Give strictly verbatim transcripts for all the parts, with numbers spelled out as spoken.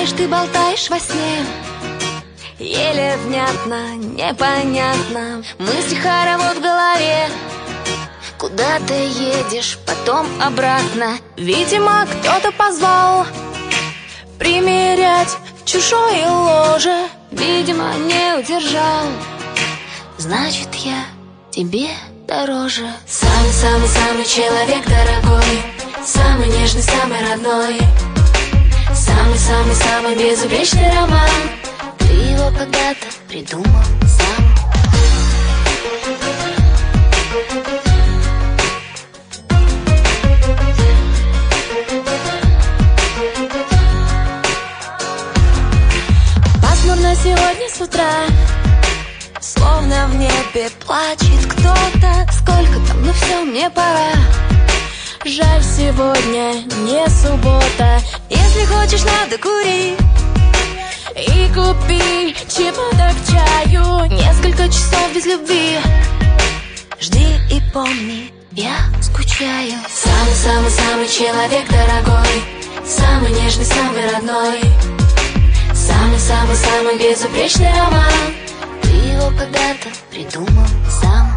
знаешь, ты болтаешь во сне, еле внятно, непонятно. Мысли хоровод в голове. Куда ты едешь, потом обратно. Видимо, кто-то позвал примерять чужое ложе. Видимо, не удержал. Значит, я тебе дороже. Самый-самый-самый человек дорогой, самый нежный, самый родной, самый-самый-самый безупречный роман. Ты его когда-то придумал сам. Пасмурно сегодня с утра, словно в небе плачет кто-то. Сколько там, ну все, мне пора. Жаль, сегодня не суббота. Если хочешь, надо кури и купи чего-то к чаю. Несколько часов без любви. Жди и помни, я скучаю. Самый-самый-самый человек дорогой, самый нежный, самый родной, самый-самый-самый безупречный роман. Ты его когда-то придумал сам.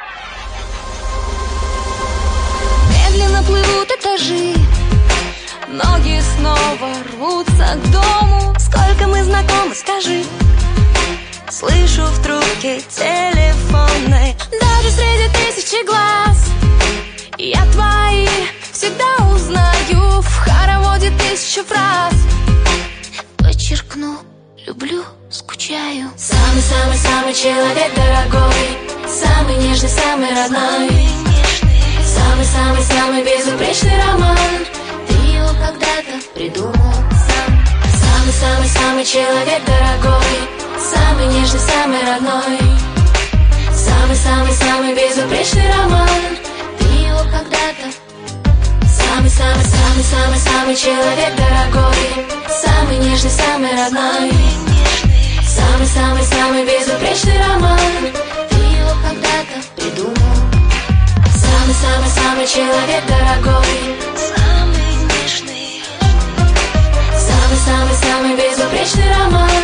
Медленно плывут этажи, ноги снова рвутся к дому. Сколько мы знакомы, скажи. Слышу в трубке телефонной, даже среди тысячи глаз я твои всегда узнаю. В хороводе тысячу фраз подчеркну: люблю, скучаю. Самый-самый-самый человек дорогой, самый нежный, самый родной, самый-самый-самый безупречный роман. Ты его когда-то придумал сам. Самый-самый-самый человек дорогой, самый нежный, самый родной, самый-самый-самый безупречный роман. Ты его когда-то. Самый-самый-самый-самый-самый человек дорогой, самый нежный, самый родной, самый-самый-самый безупречный роман. Ты его когда-то придумал. Самый-самый-самый человек дорогой, самый нежный, самый-самый-самый безупречный роман.